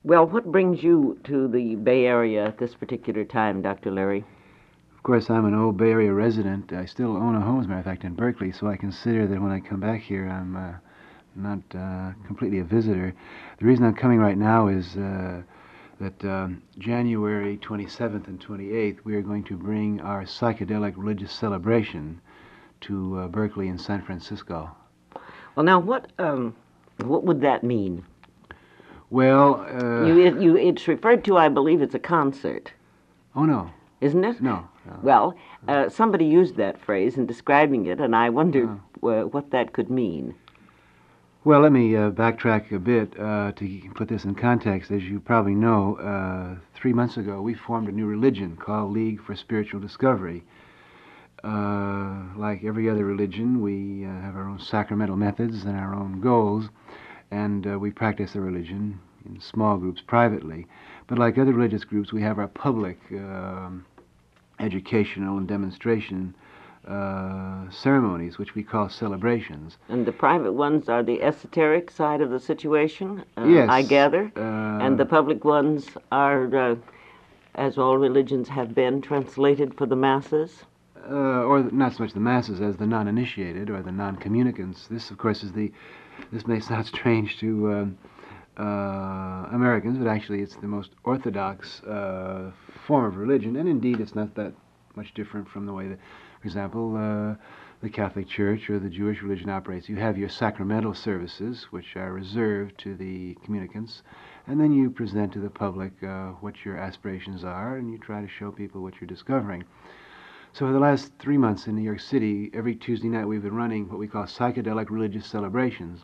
Well, what brings you to the Bay Area at this particular time, Dr. Larry? Of course, I'm an old Bay Area resident. I still own a home, as a matter of fact, in Berkeley, so I consider that when I come back here, I'm not completely a visitor. The reason I'm coming right now is that January 27th and 28th, we are going to bring our psychedelic religious celebration to Berkeley and San Francisco. Well, now, what would that mean? Well, It's referred to, I believe, as a concert, oh no, isn't it? no. Well, somebody used that phrase in describing it, and I wondered Oh. what that could mean. Well, let me backtrack a bit to put this in context. As you probably know, 3 months ago we formed a new religion called League for Spiritual Discovery. Like every other religion, we have our own sacramental methods and our own goals, and we practice the religion in small groups privately. But like other religious groups, we have our public educational and demonstration ceremonies, which we call celebrations. And the private ones are the esoteric side of the situation, Yes. I gather, and the public ones are, as all religions have been, translated for the masses. Or not so much the masses as the non-initiated or the non-communicants. This, of course, this may sound strange to Americans, but actually it's the most orthodox form of religion, and indeed it's not that much different from the way that, for example, the Catholic Church or the Jewish religion operates. You have your sacramental services, which are reserved to the communicants, and then you present to the public what your aspirations are, and you try to show people what you're discovering. So for the last 3 months in New York City, every Tuesday night we've been running what we call psychedelic religious celebrations.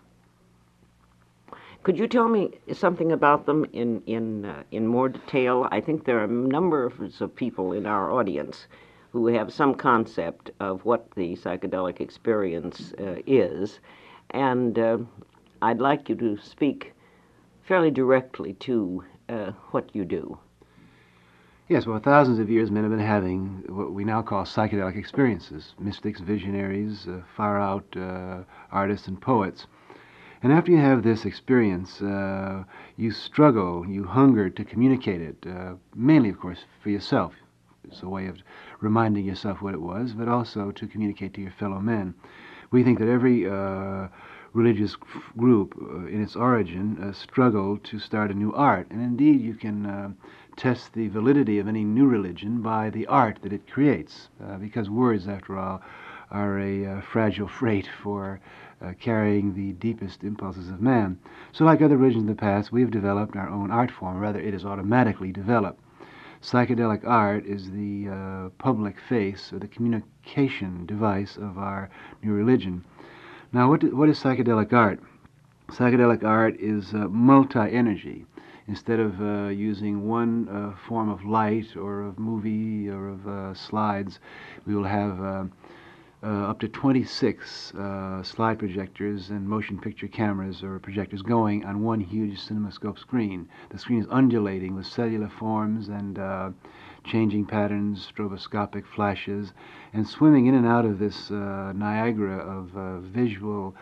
Could you tell me something about them in more detail? I think there are numbers of people in our audience who have some concept of what the psychedelic experience is, and I'd like you to speak fairly directly to what you do. Yes, well, thousands of years men have been having what we now call psychedelic experiences, mystics, visionaries, far-out artists and poets. And after you have this experience, you struggle, you hunger to communicate it, mainly, of course, for yourself. It's a way of reminding yourself what it was, but also to communicate to your fellow men. We think that every religious group in its origin struggled to start a new art. And indeed, you can test the validity of any new religion by the art that it creates, because words, after all, are a fragile freight for carrying the deepest impulses of man. So like other religions in the past, we have developed our own art form. Rather, it is automatically developed. Psychedelic art is the public face or the communication device of our new religion. Now, what is psychedelic art? Psychedelic art is multi-energy. Instead of using one form of light or of movie or of slides, we will have up to 26 slide projectors and motion picture cameras or projectors going on one huge cinemascope screen. The screen is undulating with cellular forms and changing patterns, stroboscopic flashes, and swimming in and out of this Niagara of visual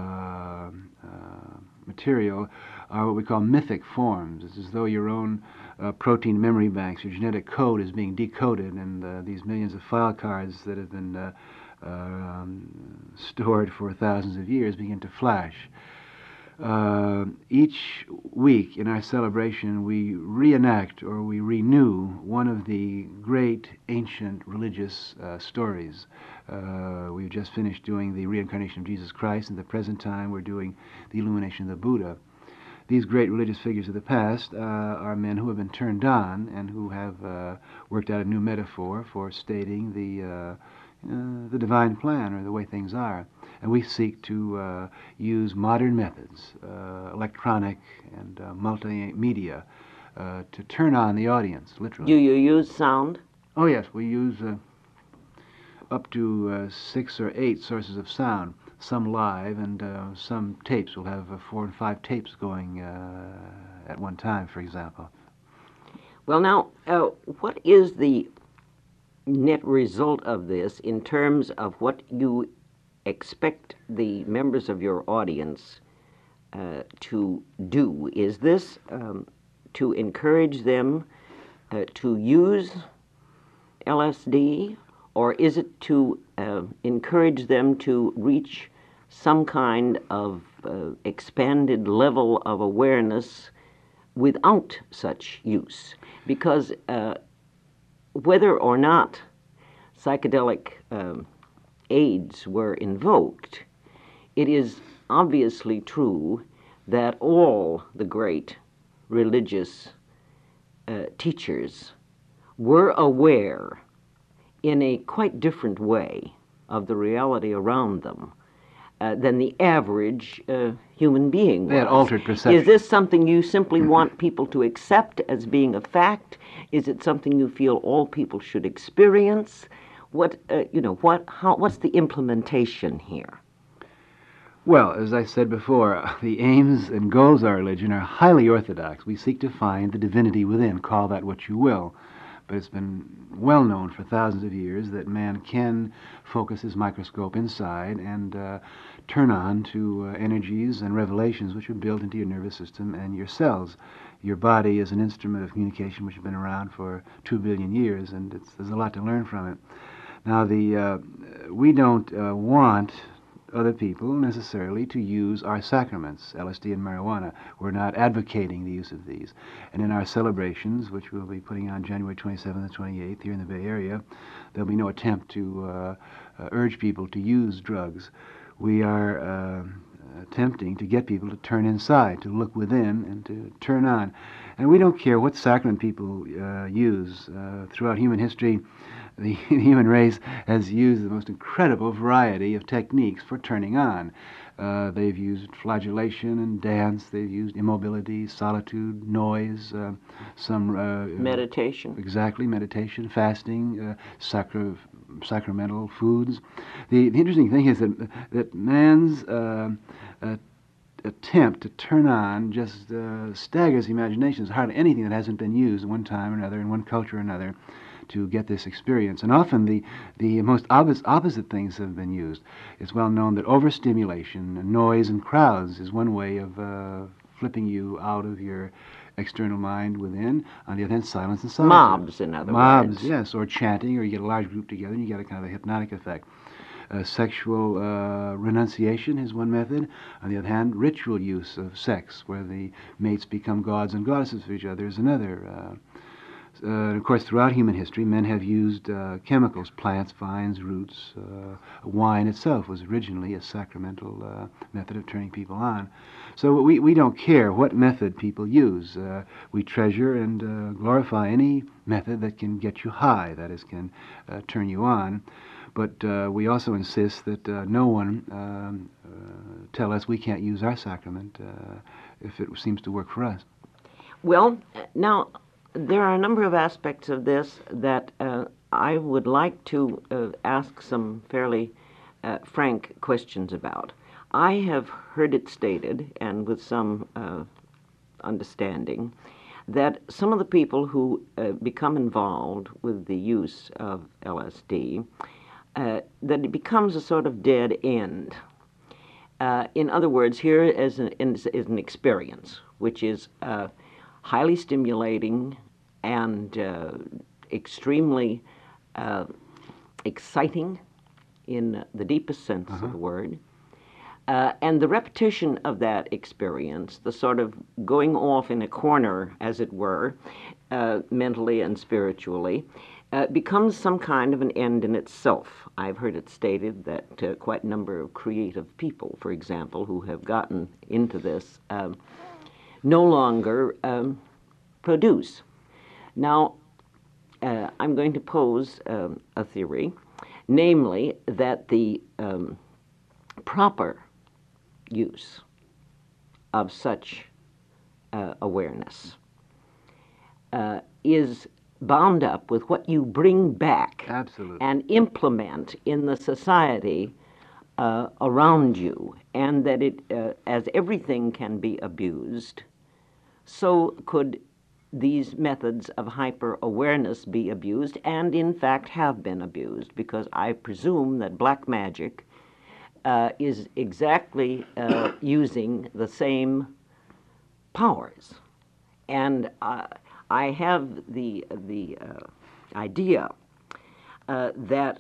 material are what we call mythic forms. It's as though your own protein memory banks, your genetic code is being decoded, and these millions of file cards that have been stored for thousands of years begin to flash. Each week in our celebration, we reenact or we renew one of the great ancient religious stories. We've just finished doing the reincarnation of Jesus Christ. In the present time, we're doing the illumination of the Buddha. These great religious figures of the past are men who have been turned on and who have worked out a new metaphor for stating the divine plan or the way things are. And we seek to use modern methods, electronic and multimedia, to turn on the audience, literally. Do you use sound? Oh, yes, we use up to 6 or 8 sources of sound, some live, and some tapes. We'll have 4 and 5 tapes going at one time, for example. Well, now, what is the net result of this in terms of what you expect the members of your audience to do? Is this to encourage them to use LSD, or is it to encourage them to reach some kind of expanded level of awareness without such use? Because whether or not psychedelic aids were invoked, it is obviously true that all the great religious teachers were aware in a quite different way of the reality around them than the average human being was. They had altered perception. Is this something you simply want people to accept as being a fact? Is it something you feel all people should experience? What's the implementation here? Well, as I said before, the aims and goals of our religion are highly orthodox. We seek to find the divinity within, call that what you will. But it's been well known for thousands of years that man can focus his microscope inside and turn on to energies and revelations which are built into your nervous system and your cells. Your body is an instrument of communication which has been around for 2 billion years, and there's a lot to learn from it. Now, we don't want other people necessarily to use our sacraments, LSD and marijuana. We're not advocating the use of these. And in our celebrations, which we'll be putting on January 27th and 28th here in the Bay Area, there'll be no attempt to urge people to use drugs. We are attempting to get people to turn inside, to look within, and to turn on. And we don't care what sacrament people use. Throughout human history, the human race has used the most incredible variety of techniques for turning on. They've used flagellation and dance. They've used immobility, solitude, noise, some meditation. Exactly, meditation, fasting, sacramental foods. The interesting thing is that man's attempt to turn on just staggers the imagination. There's hardly anything that hasn't been used at one time or another, in one culture or another, to get this experience. And often the most opposite things have been used. It's well known that overstimulation, noise, and crowds is one way of flipping you out of your external mind within. On the other hand, silence and solitude. Mobs, in other words. Mobs, yes, or chanting, or you get a large group together and you get a kind of a hypnotic effect. Sexual renunciation is one method. On the other hand, ritual use of sex, where the mates become gods and goddesses for each other, is another. Of course, throughout human history, men have used chemicals, plants, vines, roots. Wine itself was originally a sacramental method of turning people on. So we don't care what method people use. We treasure and glorify any method that can get you high, that is, can turn you on. But we also insist that no one tell us we can't use our sacrament if it seems to work for us. Well, now, there are a number of aspects of this that I would like to ask some fairly frank questions about. I have heard it stated, and with some understanding, that some of the people who become involved with the use of LSD, that it becomes a sort of dead end. In other words, here is an experience which is highly stimulating and extremely exciting in the deepest sense of the word. And the repetition of that experience, the sort of going off in a corner, as it were, mentally and spiritually, becomes some kind of an end in itself. I've heard it stated that quite a number of creative people, for example, who have gotten into this, no longer produce. Now, I'm going to pose a theory, namely that the proper use of such awareness is bound up with what you bring back Absolutely. and implement in the society around you, and that it, as everything can be abused, so could these methods of hyper-awareness be abused, and in fact have been abused, because I presume that black magic is exactly using the same powers And I have the idea that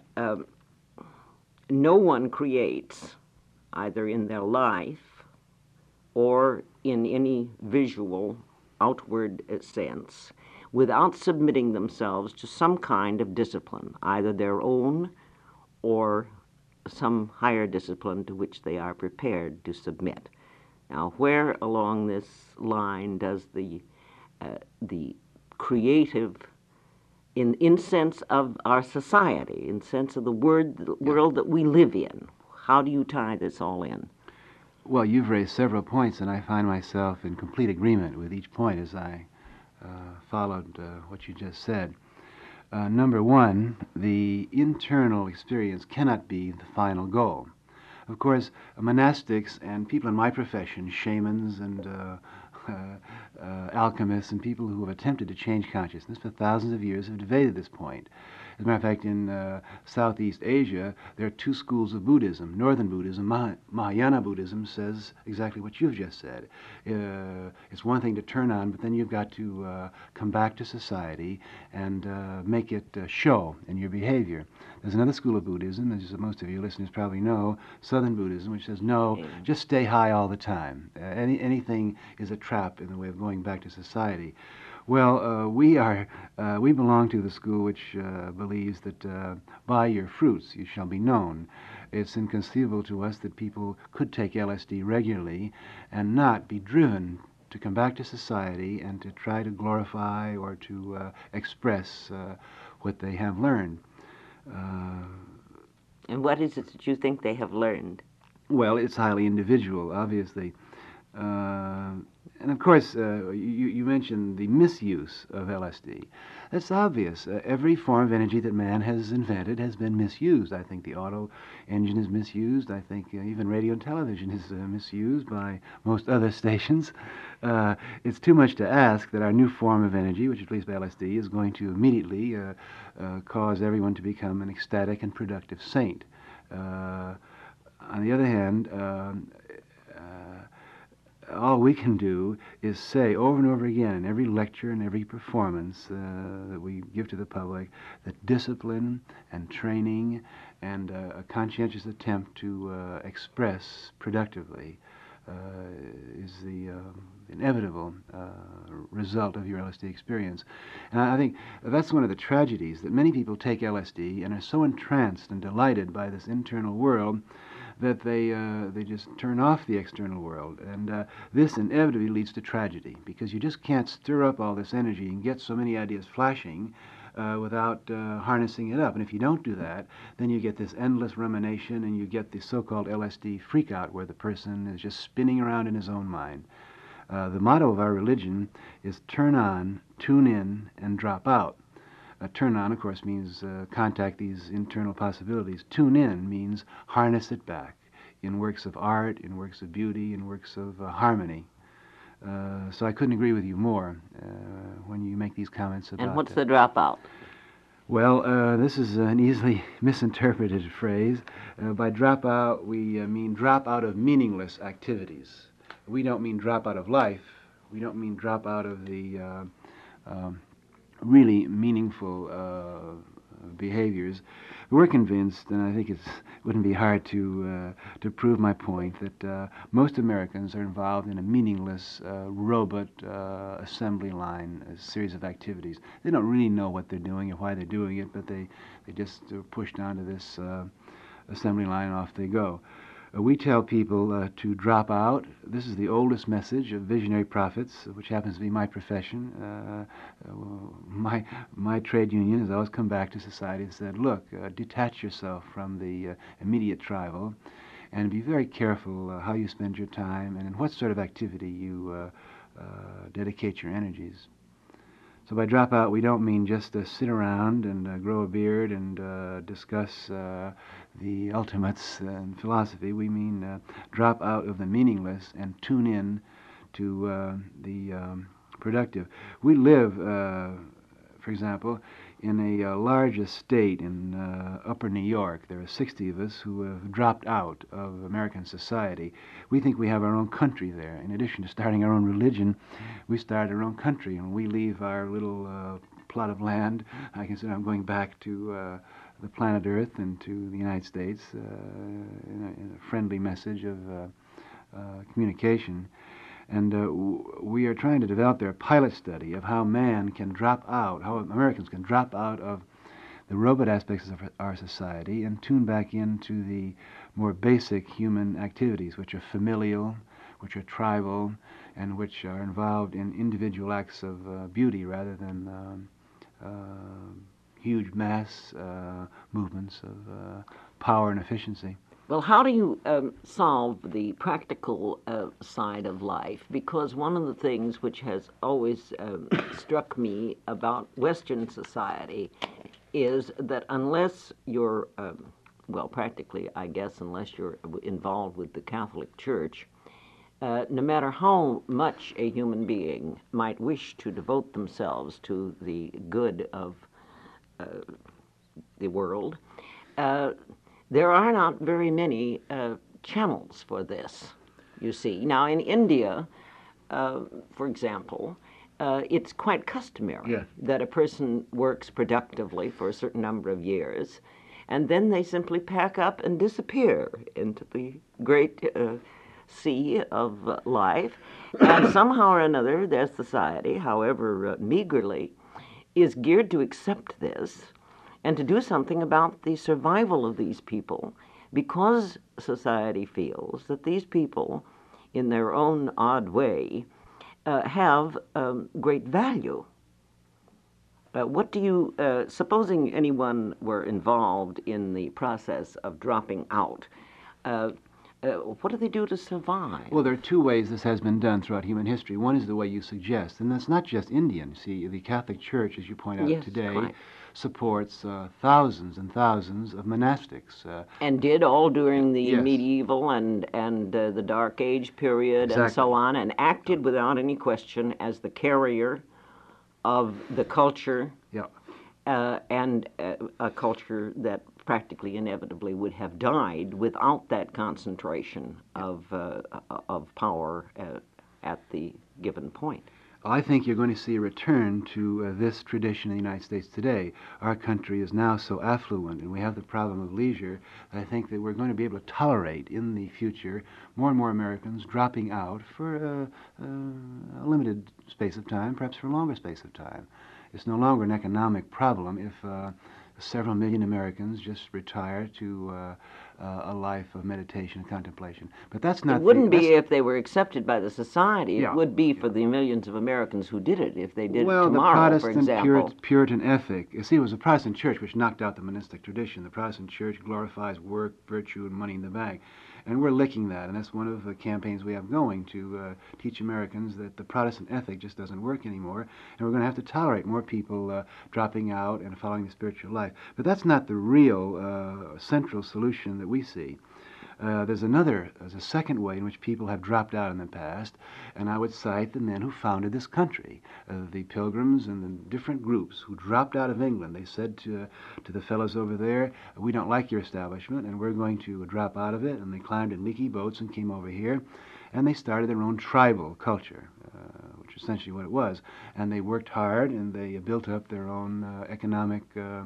no one creates, either in their life or in any visual outward sense, without submitting themselves to some kind of discipline, either their own or some higher discipline to which they are prepared to submit. Now, where along this line does the creative, in sense of our society, in sense of the world that we live in, how do you tie this all in? Well, you've raised several points, and I find myself in complete agreement with each point as I followed what you just said. Number one, the internal experience cannot be the final goal. Of course, monastics and people in my profession, shamans and alchemists and people who have attempted to change consciousness for thousands of years have debated this point. As a matter of fact, in Southeast Asia, there are two schools of Buddhism. Northern Buddhism, Mahayana Buddhism, says exactly what you've just said. It's one thing to turn on, but then you've got to come back to society and make it show in your behavior. There's another school of Buddhism, as most of your listeners probably know, Southern Buddhism, which says, no, just stay high all the time. Anything is a trap in the way of going back to society. Well, we belong to the school which believes that by your fruits you shall be known. It's inconceivable to us that people could take LSD regularly and not be driven to come back to society and to try to glorify or to express what they have learned. And what is it that you think they have learned? Well, it's highly individual, obviously. And of course, you mentioned the misuse of LSD. That's obvious. Every form of energy that man has invented has been misused. I think the auto engine is misused. I think even radio and television is misused by most other stations. It's too much to ask that our new form of energy, which is released by LSD, is going to immediately cause everyone to become an ecstatic and productive saint. On the other hand, all we can do is say over and over again in every lecture and every performance that we give to the public that discipline and training and a conscientious attempt to express productively is the inevitable result of your LSD experience. And I think that's one of the tragedies, that many people take LSD and are so entranced and delighted by this internal world that they just turn off the external world. And this inevitably leads to tragedy, because you just can't stir up all this energy and get so many ideas flashing without harnessing it up. And if you don't do that, then you get this endless rumination and you get the so-called LSD freakout, where the person is just spinning around in his own mind. The motto of our religion is turn on, tune in, and drop out. Turn on, of course, means contact these internal possibilities. Tune in means harness it back in works of art, in works of beauty, in works of harmony. So I couldn't agree with you more when you make these comments about... And what's the dropout? Well, this is an easily misinterpreted phrase. By dropout, we mean drop out of meaningless activities. We don't mean drop out of life. We don't mean drop out of the really meaningful behaviors. We're convinced, and I think it wouldn't be hard to prove my point, that most Americans are involved in a meaningless robot assembly line, a series of activities. They don't really know what they're doing or why they're doing it, but they just are pushed onto this assembly line and off they go. We tell people to drop out. This is the oldest message of visionary prophets, which happens to be my profession. My trade union has always come back to society and said, look, detach yourself from the immediate tribal and be very careful how you spend your time and in what sort of activity you dedicate your energies. So by drop out, we don't mean just to sit around and grow a beard and discuss the ultimates in philosophy. We mean drop out of the meaningless and tune in to the productive. We live, for example, in a large estate in upper New York. There are 60 of us who have dropped out of American society. We think we have our own country there. In addition to starting our own religion, we started our own country. And when we leave our little plot of land, I consider I'm going back to the planet Earth and to the United States in a friendly message of communication. And we are trying to develop there a pilot study of how man can drop out, how Americans can drop out of the robot aspects of our society and tune back into the more basic human activities, which are familial, which are tribal, and which are involved in individual acts of beauty rather than huge mass movements of power and efficiency. Well, how do you solve the practical side of life? Because one of the things which has always struck me about Western society is that unless you're, well, practically, I guess, unless you're involved with the Catholic Church, no matter how much a human being might wish to devote themselves to the good of the world, there are not very many channels for this, you see. Now, in India, for example, it's quite customary that a person works productively for a certain number of years, and then they simply pack up and disappear into the great sea of life. And somehow or another, their society, however meagerly, is geared to accept this and to do something about the survival of these people, because society feels that these people, in their own odd way, have great value. What do you, supposing anyone were involved in the process of dropping out, what do they do to survive? Well, there are two ways this has been done throughout human history. One is the way you suggest, and that's not just Indian. See, the Catholic Church, as you point out today, quite. Supports thousands and thousands of monastics. And did all during the Yes. medieval and the Dark Age period and so on, and acted without any question as the carrier of the culture, and a culture that practically inevitably would have died without that concentration of power at the given point. I think you're going to see a return to this tradition in the United States today. Our country is now so affluent, and we have the problem of leisure, that I think that we're going to be able to tolerate in the future more and more Americans dropping out for a limited space of time, perhaps for a longer space of time. It's no longer an economic problem if several million Americans just retire to a life of meditation and contemplation. But that's not. It wouldn't be if they were accepted by the society. Yeah, it would be for the millions of Americans who did it, if they did well, it tomorrow, for the Protestant example. Puritan ethic. You see, it was the Protestant church which knocked out the monastic tradition. The Protestant church glorifies work, virtue, and money in the bank. And we're licking that, and that's one of the campaigns we have going to teach Americans that the Protestant ethic just doesn't work anymore, and we're going to have to tolerate more people dropping out and following the spiritual life. But that's not the real central solution that we see. There's a second way in which people have dropped out in the past, and I would cite the men who founded this country, the Pilgrims and the different groups who dropped out of England. They said to the fellows over there, "We don't like your establishment, and we're going to drop out of it." And they climbed in leaky boats and came over here, and they started their own tribal culture, which is essentially what it was. And they worked hard, and they built up their own economic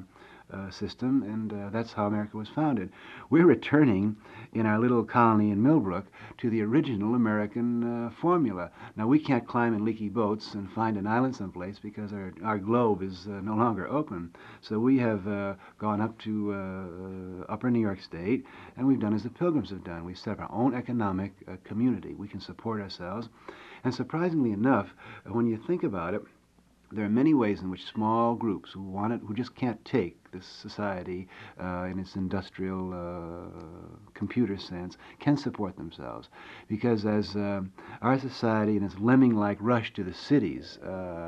system, and that's how America was founded. We're returning in our little colony in Millbrook to the original American formula. Now, we can't climb in leaky boats and find an island someplace because our globe is no longer open. So we have gone up to upper New York State, and we've done as the Pilgrims have done. We've set up our own economic community. We can support ourselves. And surprisingly enough, when you think about it, there are many ways in which small groups who just can't take this society in its industrial computer sense can support themselves. Because as our society in its lemming-like rush to the cities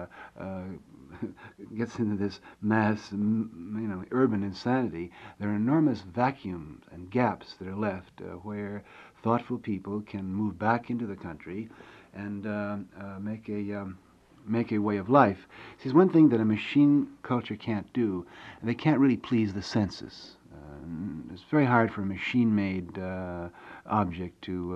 gets into this mass, urban insanity, there are enormous vacuums and gaps that are left where thoughtful people can move back into the country and make a make a way of life. See, there's one thing that a machine culture can't do. They can't really please the senses. It's very hard for a machine-made object to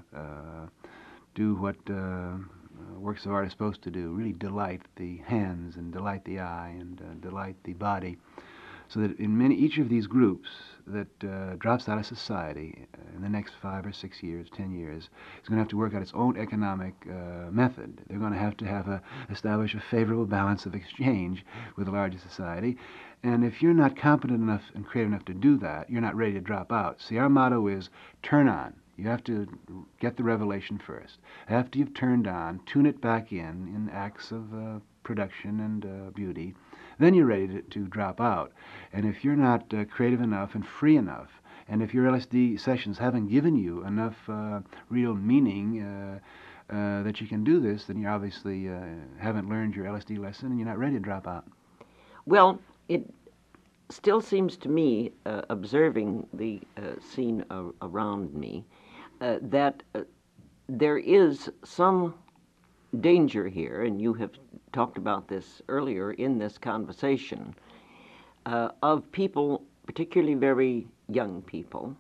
do what works of art are supposed to do, really delight the hands and delight the eye and delight the body. So that in each of these groups that drops out of society in the next 5 or 6 years, 10 years, is going to have to work out its own economic method. They're going to have establish a favorable balance of exchange with the larger society. And if you're not competent enough and creative enough to do that, you're not ready to drop out. See, our motto is turn on. You have to get the revelation first. After you've turned on, tune it back in acts of production and beauty. Then you're ready to drop out. And if you're not creative enough and free enough, and if your LSD sessions haven't given you enough real meaning that you can do this, then you obviously haven't learned your LSD lesson and you're not ready to drop out. Well, it still seems to me, observing the scene around me, that there is some danger here, and you have talked about this earlier in this conversation, of people, particularly very young people,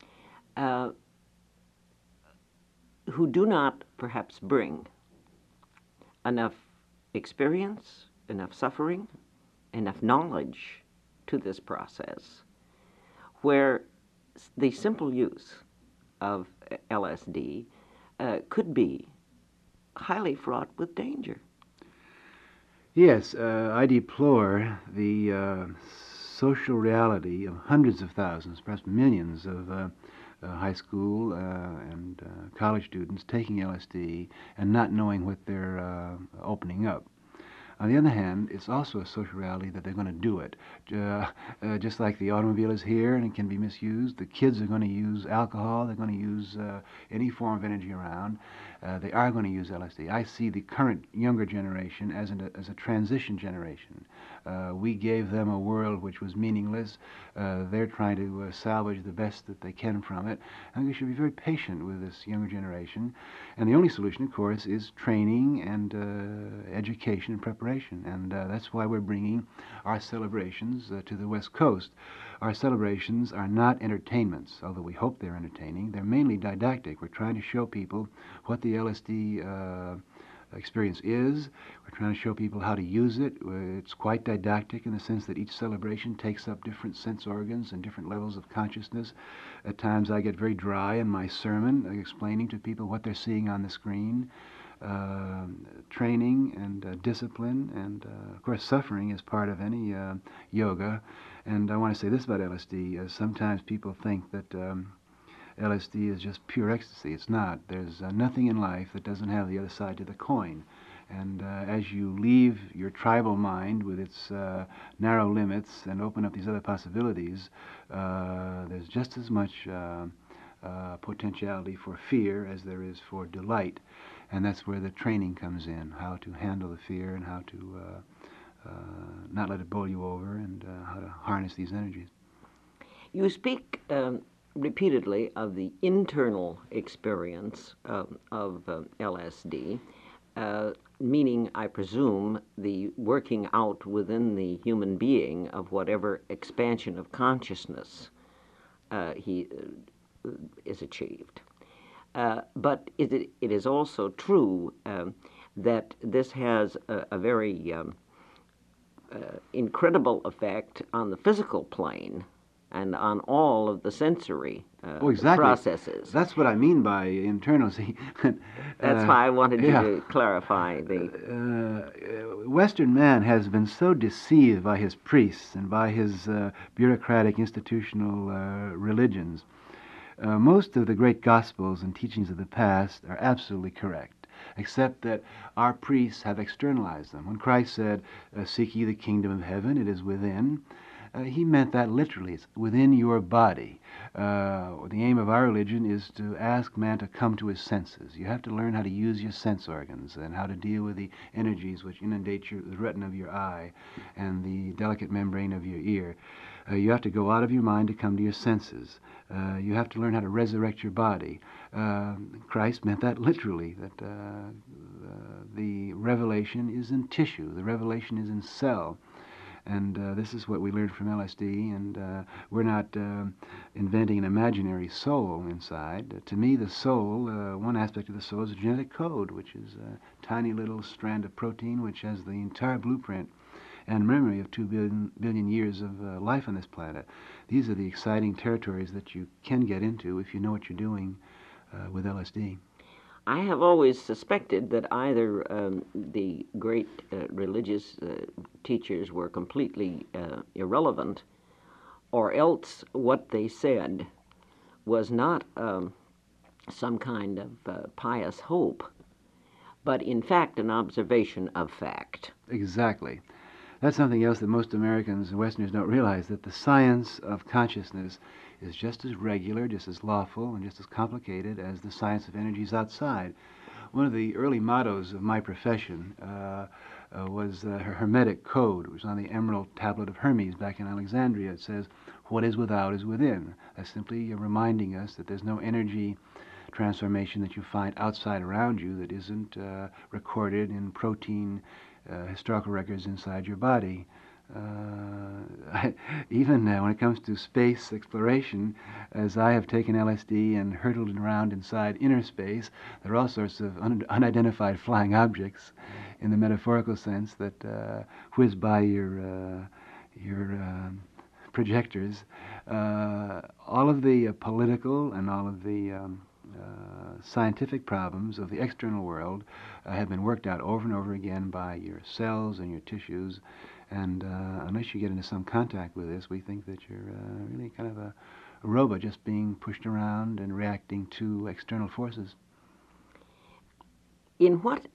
who do not perhaps bring enough experience, enough suffering, enough knowledge to this process, where the simple use of LSD could be highly fraught with danger. Yes, I deplore the social reality of hundreds of thousands, perhaps millions of high school and college students taking LSD and not knowing what they're opening up. On the other hand, it's also a social reality that they're going to do it. Just like the automobile is here and it can be misused, the kids are going to use alcohol, they're going to use any form of energy around. They are going to use LSD. I see the current younger generation as a transition generation. We gave them a world which was meaningless. They're trying to salvage the best that they can from it. I think we should be very patient with this younger generation. And the only solution, of course, is training and education and preparation. And that's why we're bringing our celebrations to the West Coast. Our celebrations are not entertainments, although we hope they're entertaining. They're mainly didactic. We're trying to show people what the LSD experience is. We're trying to show people how to use it. It's quite didactic in the sense that each celebration takes up different sense organs and different levels of consciousness. At times I get very dry in my sermon, explaining to people what they're seeing on the screen. Training and discipline and, of course, suffering is part of any yoga. And I want to say this about LSD. Sometimes people think that LSD is just pure ecstasy. It's not. There's nothing in life that doesn't have the other side to the coin. And as you leave your tribal mind with its narrow limits and open up these other possibilities, there's just as much potentiality for fear as there is for delight. And that's where the training comes in, how to handle the fear and how to not let it bowl you over and how to harness these energies. You speak repeatedly of the internal experience of LSD, meaning, I presume, the working out within the human being of whatever expansion of consciousness he is achieved. But it is also true that this has a very incredible effect on the physical plane and on all of the sensory exactly. processes. That's what I mean by internal. See, that's why I wanted you to clarify the... Western man has been so deceived by his priests and by his bureaucratic institutional religions. Most of the great gospels and teachings of the past are absolutely correct, except that our priests have externalized them. When Christ said, "Seek ye the kingdom of heaven, it is within," he meant that literally. It's within your body. The aim of our religion is to ask man to come to his senses. You have to learn how to use your sense organs and how to deal with the energies which inundate the retina of your eye and the delicate membrane of your ear. You have to go out of your mind to come to your senses. You have to learn how to resurrect your body. Christ meant that literally, that the revelation is in tissue. The revelation is in cell. And this is what we learned from LSD, and we're not inventing an imaginary soul inside. To me, the soul, one aspect of the soul is a genetic code, which is a tiny little strand of protein which has the entire blueprint and memory of 2 billion years of life on this planet. These are the exciting territories that you can get into if you know what you're doing with LSD. I have always suspected that either the great religious teachers were completely irrelevant, or else what they said was not some kind of pious hope, but in fact an observation of fact. Exactly. That's something else that most Americans and Westerners don't realize, that the science of consciousness is just as regular, just as lawful, and just as complicated as the science of energies outside. One of the early mottos of my profession was the Hermetic Code, which was on the emerald tablet of Hermes back in Alexandria. It says, "What is without is within." That's simply reminding us that there's no energy transformation that you find outside around you that isn't recorded in protein historical records inside your body. Even when it comes to space exploration, as I have taken LSD and hurtled around inside inner space, there are all sorts of unidentified flying objects, in the metaphorical sense, that whiz by your projectors. All of the political and all of the scientific problems of the external world have been worked out over and over again by your cells and your tissues. And unless you get into some contact with this, we think that you're really kind of a robot just being pushed around and reacting to external forces. In what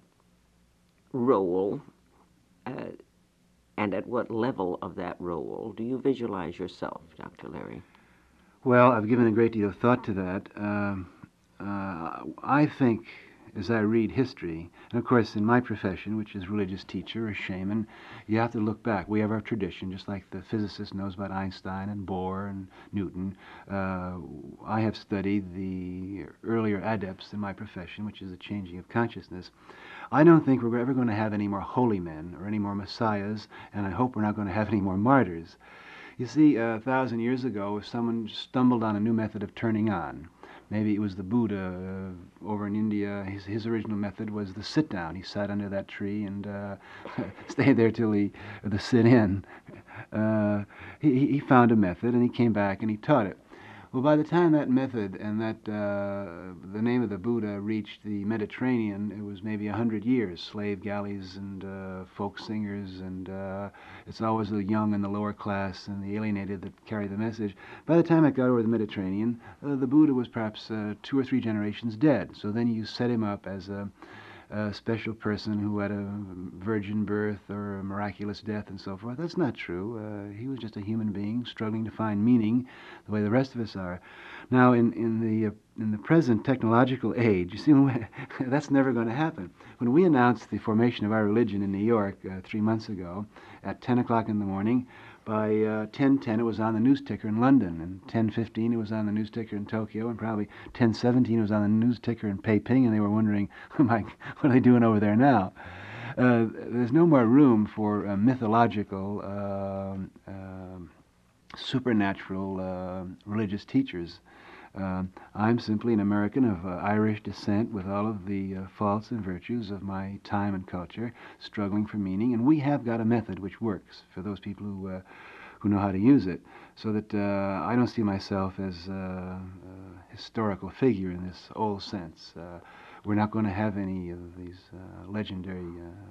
role and at what level of that role do you visualize yourself, Dr. Larry? Well, I've given a great deal of thought to that. I think, as I read history, and of course in my profession, which is religious teacher or shaman, you have to look back. We have our tradition, just like the physicist knows about Einstein and Bohr and Newton. I have studied the earlier adepts in my profession, which is the changing of consciousness. I don't think we're ever going to have any more holy men or any more messiahs, and I hope we're not going to have any more martyrs. You see, 1,000 years ago, if someone stumbled on a new method of turning on, maybe it was the Buddha over in India. His original method was the sit down. He sat under that tree and stayed there till the sit in. He found a method and he came back and he taught it. Well, by the time that method and that the name of the Buddha reached the Mediterranean, it was maybe 100 years. Slave galleys and folk singers, and it's always the young and the lower class and the alienated that carry the message. By the time it got over the Mediterranean, the Buddha was perhaps 2 or 3 generations dead. So then you set him up as a special person who had a virgin birth or a miraculous death and so forth. That's not true. He was just a human being struggling to find meaning the way the rest of us are. Now, in the present technological age, you see, that's never going to happen. When we announced the formation of our religion in New York 3 months ago at 10 o'clock in the morning, by 10:10 it was on the news ticker in London, and 10:15 it was on the news ticker in Tokyo, and probably 10:17 it was on the news ticker in Peiping, and they were wondering, Mike, what are they doing over there now? There's no more room for mythological, supernatural religious teachers. I'm simply an American of Irish descent with all of the faults and virtues of my time and culture, struggling for meaning, and we have got a method which works for those people who know how to use it, so that I don't see myself as a historical figure in this old sense. We're not going to have any of these legendary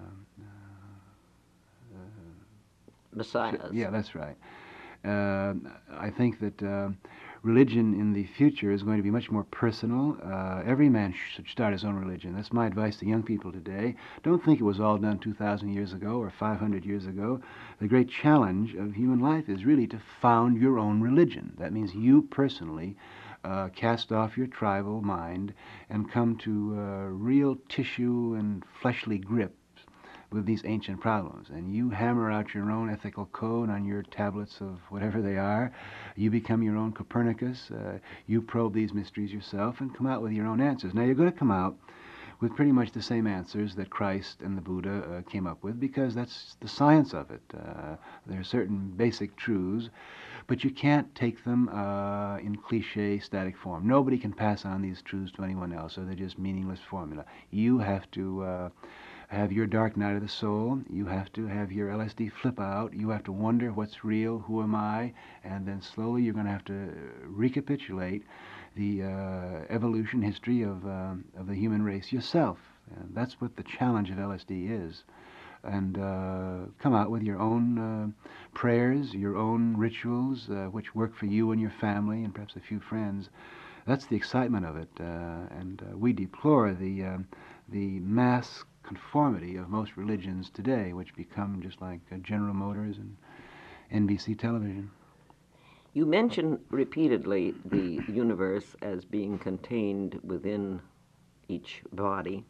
Messiahs. Yeah, that's right. I think that religion in the future is going to be much more personal. Every man should start his own religion. That's my advice to young people today. Don't think it was all done 2,000 years ago or 500 years ago. The great challenge of human life is really to found your own religion. That means you personally cast off your tribal mind and come to real tissue and fleshly grip with these ancient problems, and you hammer out your own ethical code on your tablets of whatever they are. You become your own Copernicus. You probe these mysteries yourself and come out with your own answers. Now, you're going to come out with pretty much the same answers that Christ and the Buddha came up with, because that's the science of it. There are certain basic truths, but you can't take them in cliche, static form. Nobody can pass on these truths to anyone else, or they're just meaningless formula. You have to have your dark night of the soul. You have to have your LSD flip out. You have to wonder what's real, who am I, and then slowly you're going to have to recapitulate the evolution history of the human race yourself. And that's what the challenge of LSD is. And come out with your own prayers, your own rituals, which work for you and your family and perhaps a few friends. That's the excitement of it. And we deplore the mass conformity of most religions today, which become just like General Motors and NBC television. You mention repeatedly the universe as being contained within each body.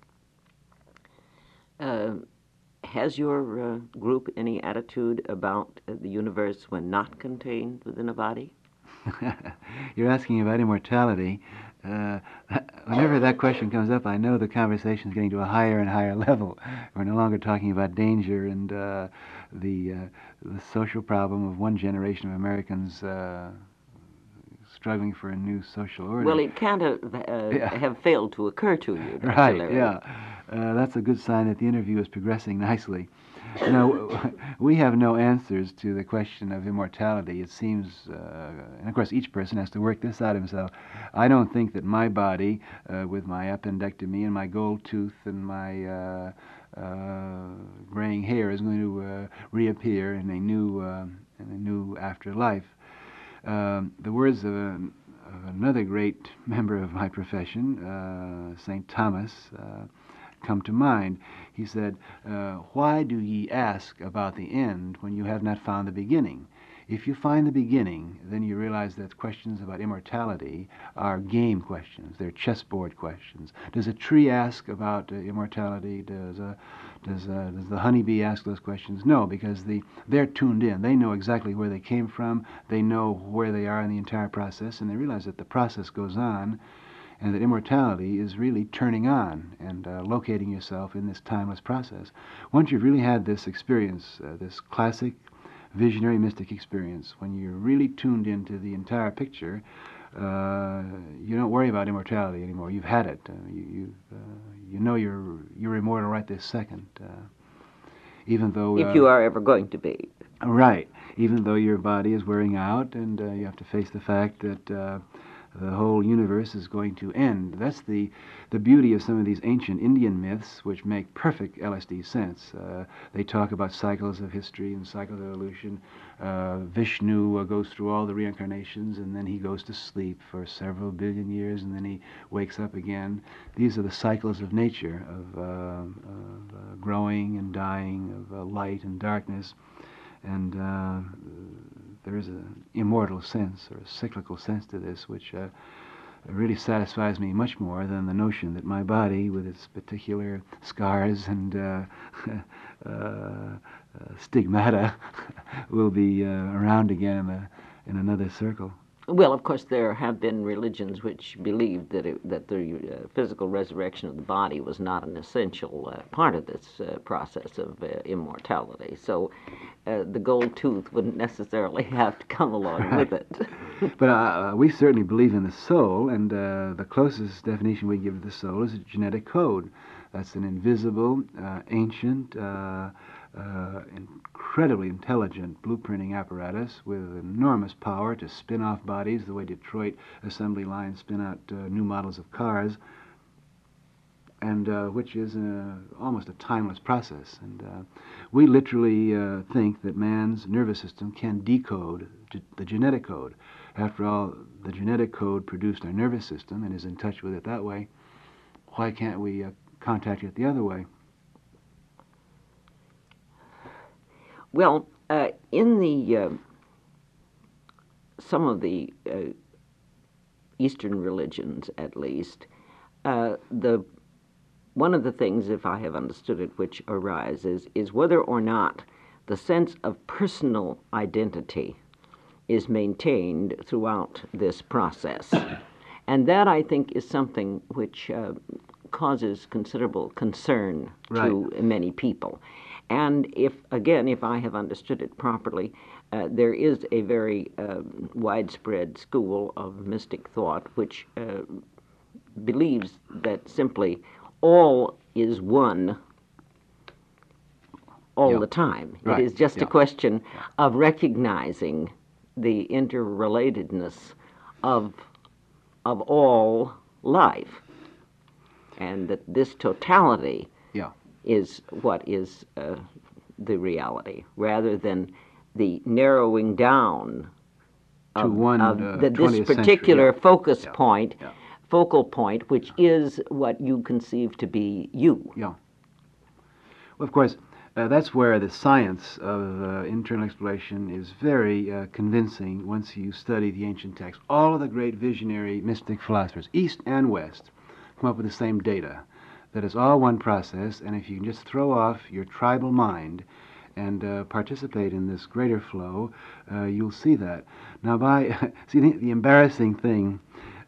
Has your group any attitude about the universe when not contained within a body? You're asking about immortality. Whenever that question comes up, I know the conversation is getting to a higher and higher level. We're no longer talking about danger and the social problem of one generation of Americans struggling for a new social order. Well, it can't have failed to occur to you, Dr. Right, Larry. yeah. That's a good sign that the interview is progressing nicely. You know, we have no answers to the question of immortality. It seems, and of course each person has to work this out himself. I don't think that my body, with my appendectomy and my gold tooth and my graying hair, is going to reappear in a new afterlife. The words of another great member of my profession, St. Thomas, come to mind. He said, "Why do ye ask about the end when you have not found the beginning? If you find the beginning, then you realize that questions about immortality are game questions. They're chessboard questions. Does a tree ask about immortality? Does the honeybee ask those questions? No, because they're tuned in. They know exactly where they came from. They know where they are in the entire process, and they realize that the process goes on, and that immortality is really turning on and locating yourself in this timeless process. Once you've really had this experience, this classic visionary mystic experience, when you're really tuned into the entire picture, you don't worry about immortality anymore. You've had it. You know you're immortal right this second. Even though if you are ever going to be. Right. Even though your body is wearing out, and you have to face the fact that the whole universe is going to end. That's the beauty of some of these ancient Indian myths, which make perfect LSD sense. They talk about cycles of history and cycles of evolution. Vishnu goes through all the reincarnations, and then he goes to sleep for several billion years, and then he wakes up again. These are the cycles of nature, of growing and dying, of light and darkness. And there is an immortal sense or a cyclical sense to this, which really satisfies me much more than the notion that my body, with its particular scars and stigmata, will be around again in another circle. Well, of course, there have been religions which believed that the physical resurrection of the body was not an essential part of this process of immortality. So the gold tooth wouldn't necessarily have to come along with it. But we certainly believe in the soul, and the closest definition we give to the soul is a genetic code. That's an invisible, ancient, incredibly intelligent blueprinting apparatus with enormous power to spin off bodies the way Detroit assembly lines spin out new models of cars, and which is almost a timeless process. And we literally think that man's nervous system can decode the genetic code. After all, the genetic code produced our nervous system and is in touch with it that way. Why can't we contact it the other way? Well, in the some of the Eastern religions, at least, one of the things, if I have understood it, which arises is whether or not the sense of personal identity is maintained throughout this process. And that, I think, is something which causes considerable concern Right. to many people. And if I have understood it properly, there is a very widespread school of mystic thought which believes that simply all is one all Yeah. the time. Right. It is just Yeah. a question of recognizing the interrelatedness of all life, and that this totality Yeah. is what is the reality, rather than the narrowing down To one of this 20th particular century. focus Yeah. point, Yeah. focal point, which is what you conceive to be you. Yeah. Well, of course, that's where the science of internal exploration is very convincing once you study the ancient texts. All of the great visionary mystic philosophers, East and West, come up with the same data. That it's all one process, and if you can just throw off your tribal mind and participate in this greater flow, you'll see that. Now, see, the embarrassing thing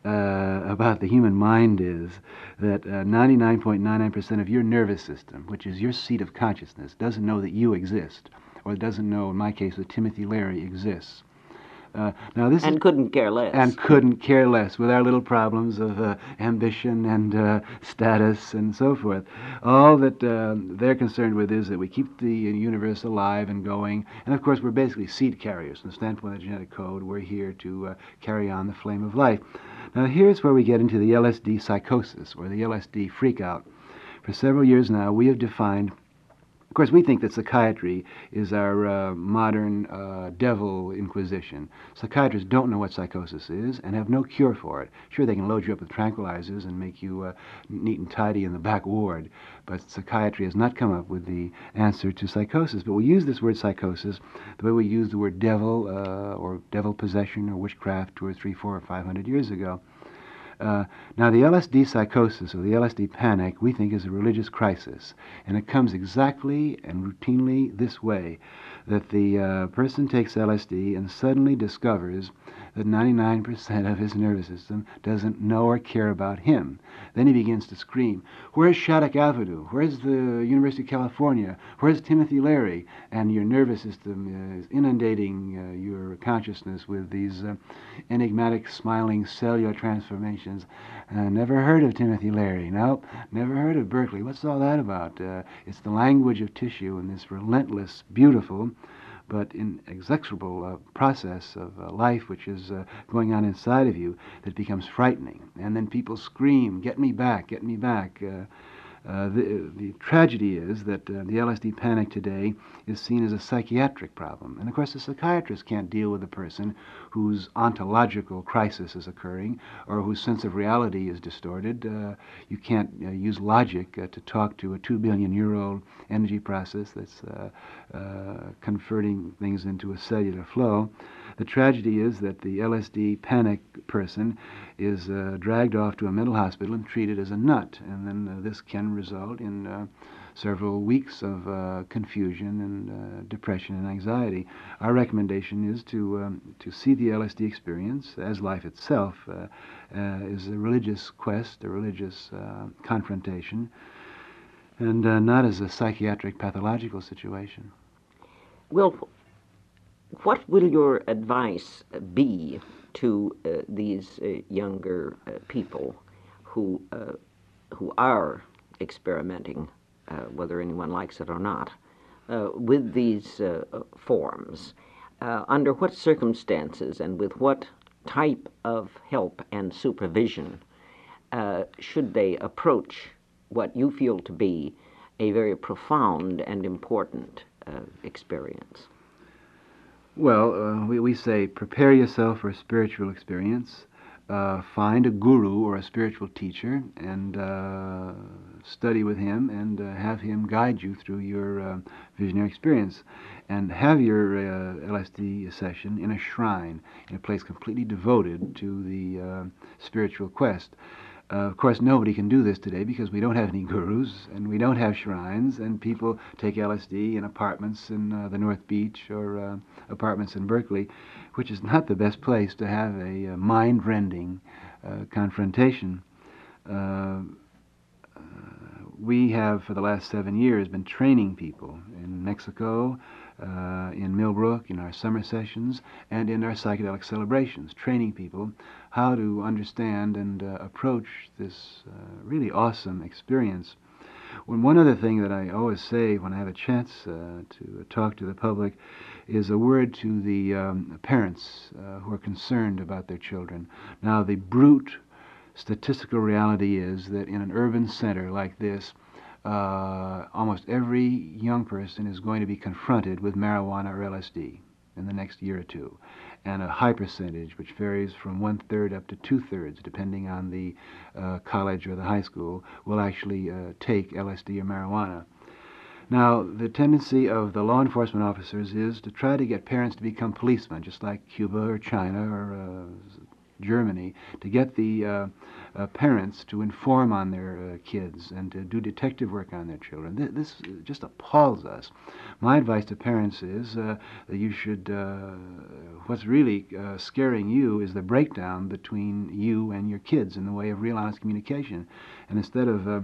about the human mind is that 99.99% of your nervous system, which is your seat of consciousness, doesn't know that you exist, or doesn't know, in my case, that Timothy Leary exists. Now this And is, couldn't care less. and couldn't care less with our little problems of ambition and status and so forth. All that they're concerned with is that we keep the universe alive and going. And of course, we're basically seed carriers. From the standpoint of the genetic code, we're here to carry on the flame of life. Now, here's where we get into the LSD psychosis, or the LSD freakout. For several years now, we have defined. Of course, we think that psychiatry is our modern devil inquisition. Psychiatrists don't know what psychosis is and have no cure for it. Sure, they can load you up with tranquilizers and make you neat and tidy in the back ward, but psychiatry has not come up with the answer to psychosis. But we use this word psychosis the way we use the word devil or devil possession or witchcraft 2 or 3, 4, or 500 years ago. Now, the LSD psychosis, or the LSD panic, we think is a religious crisis. And it comes exactly and routinely this way, that the person takes LSD and suddenly discovers that 99% of his nervous system doesn't know or care about him. Then he begins to scream, "Where's Shattuck Avenue? Where's the University of California? Where's Timothy Leary?" And your nervous system is inundating your consciousness with these enigmatic, smiling cellular transformations. Never heard of Timothy Leary. Nope, never heard of Berkeley. What's all that about? It's the language of tissue and this relentless, beautiful, but inexorable process of life which is going on inside of you that becomes frightening. And then people scream, "Get me back, get me back." The tragedy is that the LSD panic today is seen as a psychiatric problem. And of course, the psychiatrist can't deal with a person whose ontological crisis is occurring or whose sense of reality is distorted. You can't use logic to talk to a 2 billion year old energy process that's converting things into a cellular flow. The tragedy is that the LSD panic person is dragged off to a mental hospital and treated as a nut, and then this can result in several weeks of confusion and depression and anxiety. Our recommendation is to see the LSD experience as life itself is a religious quest, a religious confrontation, and not as a psychiatric pathological situation. Well, what will your advice be to these younger people who are experimenting, whether anyone likes it or not, with these forms? Under what circumstances and with what type of help and supervision should they approach what you feel to be a very profound and important experience? Well, we say prepare yourself for a spiritual experience. Find a guru or a spiritual teacher and study with him and have him guide you through your visionary experience. And have your LSD session in a shrine, in a place completely devoted to the spiritual quest. Of course, nobody can do this today because we don't have any gurus and we don't have shrines, and people take LSD in apartments in the North Beach or apartments in Berkeley, which is not the best place to have a mind-rending confrontation. we have, for the last 7 years, been training people in Mexico, in Millbrook, in our summer sessions, and in our psychedelic celebrations, training people how to understand and approach this really awesome experience. One other thing that I always say when I have a chance to talk to the public is a word to the parents who are concerned about their children. Now, the brute statistical reality is that in an urban center like this, almost every young person is going to be confronted with marijuana or LSD in the next year or two, and a high percentage, which varies from 1/3 up to 2/3, depending on the college or the high school, will actually take LSD or marijuana. Now, the tendency of the law enforcement officers is to try to get parents to become policemen, just like Cuba or China or Germany, to get the parents to inform on their kids and to do detective work on their children. This just appalls us. My advice to parents is that you should, what's really scaring you is the breakdown between you and your kids in the way of real honest communication. And instead of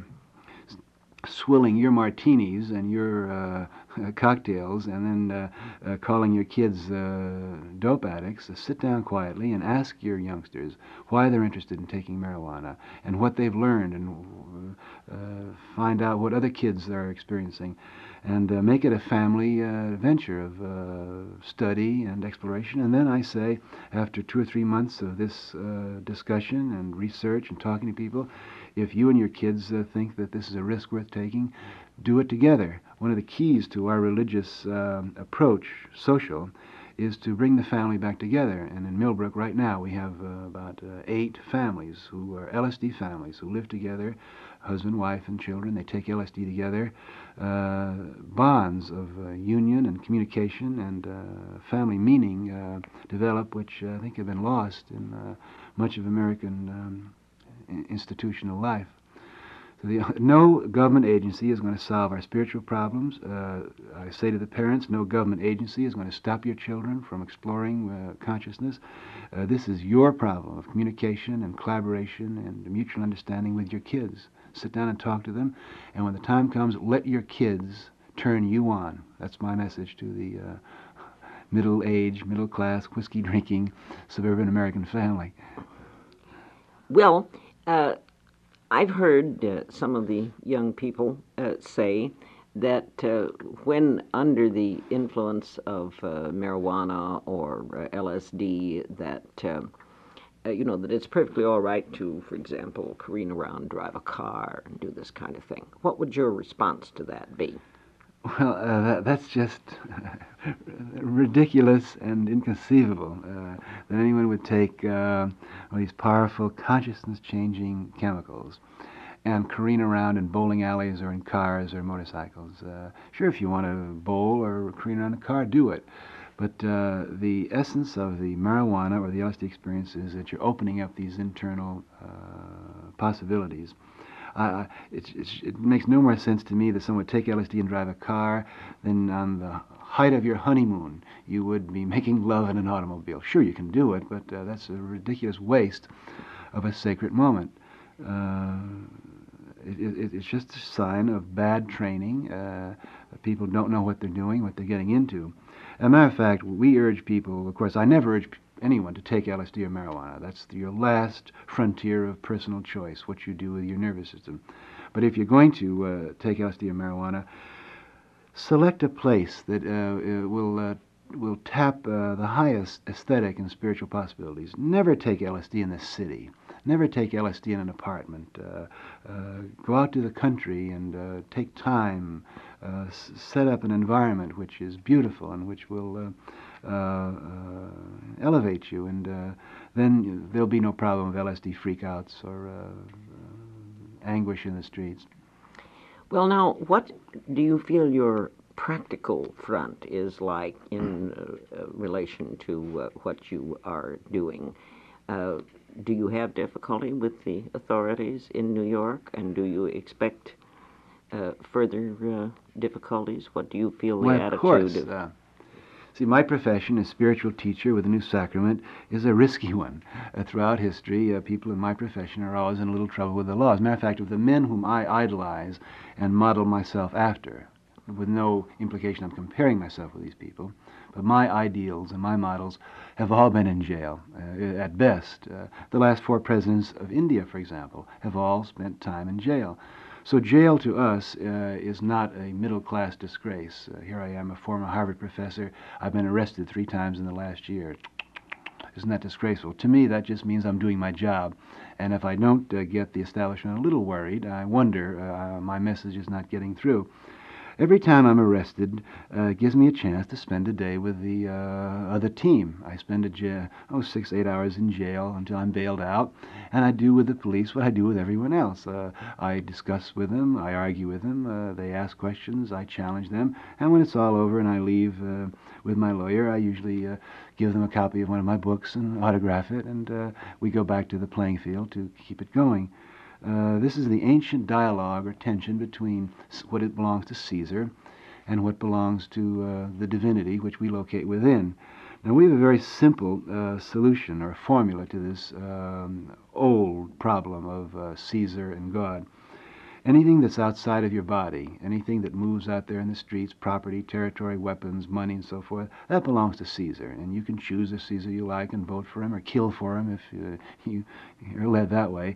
swilling your martinis and your cocktails and then calling your kids dope addicts, sit down quietly and ask your youngsters why they're interested in taking marijuana and what they've learned, and find out what other kids are experiencing, and make it a family venture of study and exploration. And then I say, after 2 or 3 months of this discussion and research and talking to people, if you and your kids think that this is a risk worth taking, do it together. One of the keys to our religious approach, social, is to bring the family back together. And in Millbrook right now we have about 8 families who are LSD families who live together, husband, wife, and children. They take LSD together. Bonds of union and communication and family meaning develop, which I think have been lost in much of American institutional life. So no government agency is going to solve our spiritual problems. I say to the parents, no government agency is going to stop your children from exploring consciousness. This is your problem of communication and collaboration and mutual understanding with your kids. Sit down and talk to them, and when the time comes, let your kids turn you on. That's my message to the middle-aged, middle-class, whiskey-drinking, suburban American family. Well, I've heard some of the young people say that when under the influence of marijuana or LSD, that that it's perfectly all right to, for example, careen around, drive a car, and do this kind of thing. What would your response to that be? Well, that's just ridiculous and inconceivable that anyone would take these powerful consciousness-changing chemicals and careen around in bowling alleys or in cars or motorcycles. Sure, if you want to bowl or careen around a car, do it. But the essence of the marijuana or the LSD experience is that you're opening up these internal possibilities. It makes no more sense to me that someone would take LSD and drive a car than on the height of your honeymoon you would be making love in an automobile. Sure, you can do it, but that's a ridiculous waste of a sacred moment. It's just a sign of bad training. People don't know what they're doing, what they're getting into. As a matter of fact, we urge people, of course, I never urge anyone to take LSD or marijuana. That's your last frontier of personal choice, what you do with your nervous system. But if you're going to take LSD or marijuana, select a place that will tap the highest aesthetic and spiritual possibilities. Never take LSD in the city. Never take LSD in an apartment. Go out to the country and take time. Set up an environment which is beautiful and which will elevate you, and then there'll be no problem of LSD freakouts or anguish in the streets. Well, now, what do you feel your practical front is like in relation to what you are doing? Do you have difficulty with the authorities in New York, and do you expect further difficulties? What do you feel the attitude of course. See, my profession as spiritual teacher with a new sacrament is a risky one. Throughout history, people in my profession are always in a little trouble with the law. As a matter of fact, of the men whom I idolize and model myself after, with no implication I'm comparing myself with these people, but my ideals and my models have all been in jail, at best. The last 4 presidents of India, for example, have all spent time in jail. So jail to us is not a middle-class disgrace. Here I am, a former Harvard professor. I've been arrested 3 times in the last year. Isn't that disgraceful? To me, that just means I'm doing my job. And if I don't get the establishment a little worried, I wonder my message is not getting through. Every time I'm arrested, it gives me a chance to spend a day with the other team. I spend 6, 8 hours in jail until I'm bailed out, and I do with the police what I do with everyone else. I discuss with them, I argue with them, they ask questions, I challenge them, and when it's all over and I leave with my lawyer, I usually give them a copy of one of my books and autograph it, and we go back to the playing field to keep it going. This is the ancient dialogue or tension between what it belongs to Caesar and what belongs to the divinity which we locate within. Now we have a very simple solution or formula to this old problem of Caesar and God. Anything that's outside of your body, anything that moves out there in the streets, property, territory, weapons, money, and so forth, that belongs to Caesar. And you can choose the Caesar you like and vote for him or kill for him if you're led that way.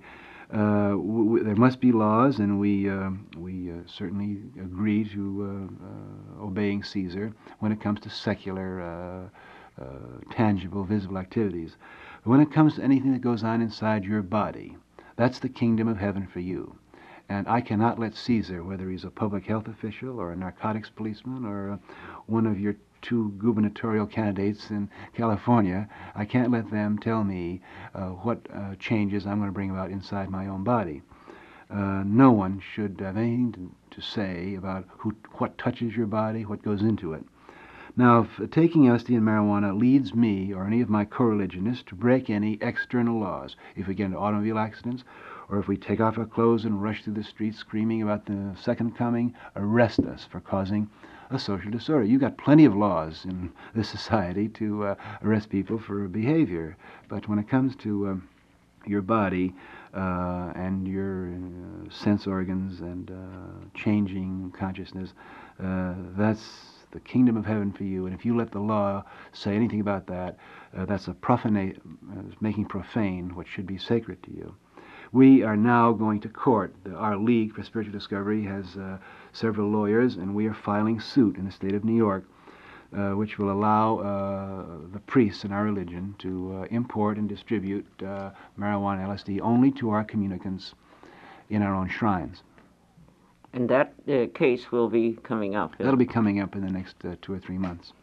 There must be laws, and we certainly agree to obeying Caesar when it comes to secular, tangible, visible activities. But when it comes to anything that goes on inside your body, that's the kingdom of heaven for you. And I cannot let Caesar, whether he's a public health official or a narcotics policeman or one of your 2 gubernatorial candidates in California, I can't let them tell me what changes I'm going to bring about inside my own body. No one should have anything to say about what touches your body, what goes into it. Now, if taking LSD and marijuana leads me or any of my co-religionists to break any external laws, if we get into automobile accidents, or if we take off our clothes and rush through the streets screaming about the second coming, arrest us for causing a social disorder. You've got plenty of laws in this society to arrest people for behavior, but when it comes to your body and your sense organs and changing consciousness, that's the kingdom of heaven for you. And if you let the law say anything about that, that's making profane what should be sacred to you. We are now going to court. Our League for Spiritual Discovery has several lawyers, and we are filing suit in the state of New York, which will allow the priests in our religion to import and distribute marijuana LSD only to our communicants in our own shrines. And that case will be coming up. That'll be coming up in the next 2 or 3 months.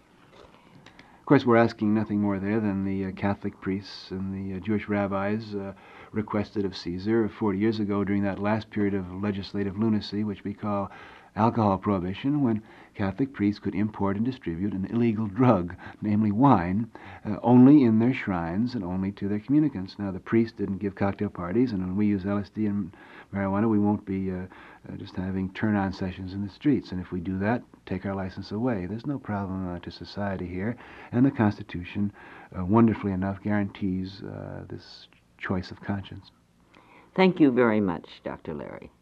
Of course, we're asking nothing more there than the Catholic priests and the Jewish rabbis requested of Caesar 40 years ago during that last period of legislative lunacy, which we call alcohol prohibition, when Catholic priests could import and distribute an illegal drug, namely wine, only in their shrines and only to their communicants. Now, the priests didn't give cocktail parties, and when we use LSD and marijuana, we won't be just having turn-on sessions in the streets. And if we do that, take our license away. There's no problem to society here, and the Constitution, wonderfully enough, guarantees this choice of conscience. Thank you very much, Dr. Larry.